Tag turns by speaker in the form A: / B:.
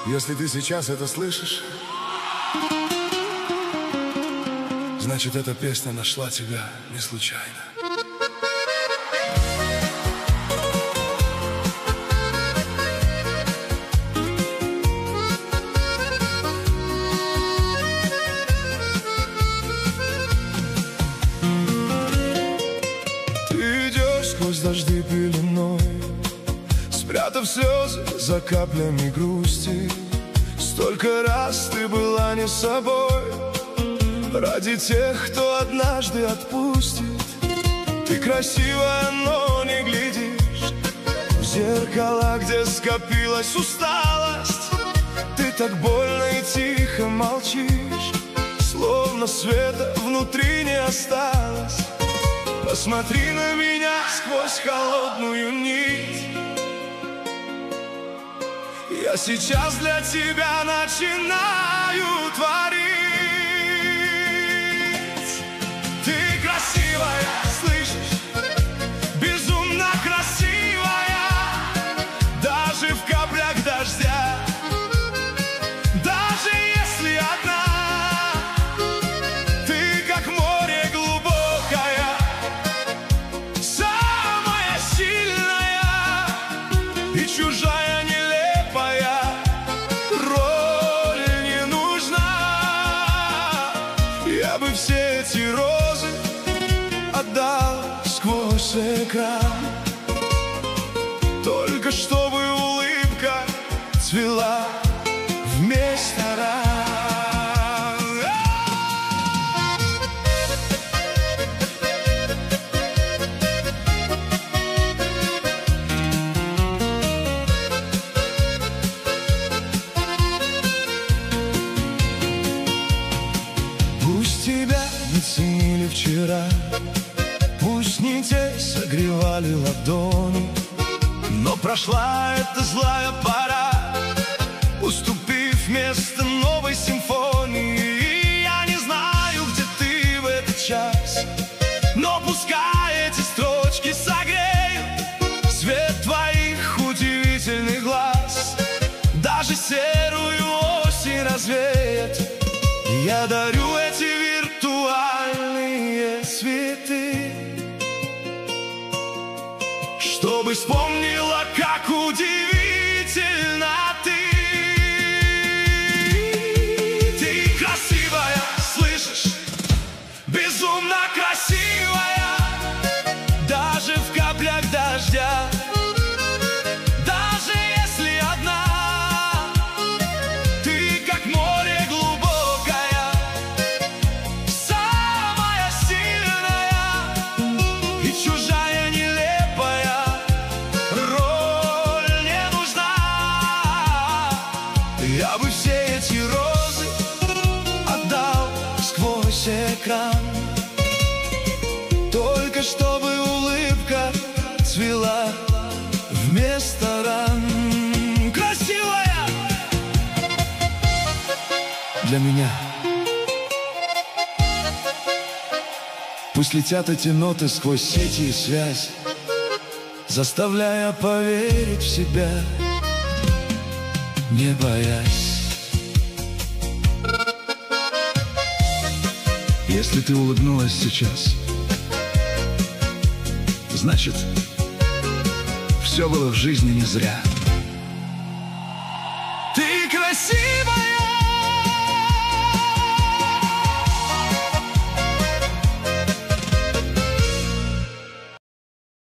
A: Если ты сейчас это слышишь, значит, эта песня нашла тебя не случайно. Ты идешь сквозь дожди пеленой, спрятав слезы за каплями грусти. Столько раз ты была не собой ради тех, кто однажды отпустит. Ты красивая, но не глядишь в зеркала, где скопилась усталость. Ты так больно и тихо молчишь, словно света внутри не осталось. Посмотри на меня сквозь холодную нить. Я сейчас для тебя начинаю творить. Ты красивая, слышишь? Безумно красивая, даже в каплях дождя. Даже если одна, ты как море глубокая, самая сильная и чужая нелепая. Роль не нужна. Я бы все эти розы отдал сквозь экран, только чтобы улыбка цвела вместо ран. Пусть тебя не ценили вчера, пусть не те согревали ладони, но прошла эта злая пора, уступив место новой симфонии. И я не знаю, где ты в этот час, но пускай эти строчки согреют свет твоих удивительных глаз, даже серую осень развеет. Я дарю эти виртуальные цветы, чтобы вспомнила, как удивительно ты. Ты красивая, слышишь? Безумно красивая, даже в каплях дождя. Даже если одна, ты как море глубокая, самая сильная и чужая нелепая. Роль не нужна. Я бы все эти розы отдал сквозь экран, только чтобы улыбка цвела вместо ран. Красивая для меня. Пусть летят эти ноты сквозь сети и связь, заставляя поверить в себя, не боясь. Если ты улыбнулась сейчас, значит, все было в жизни не зря. Ты красивая,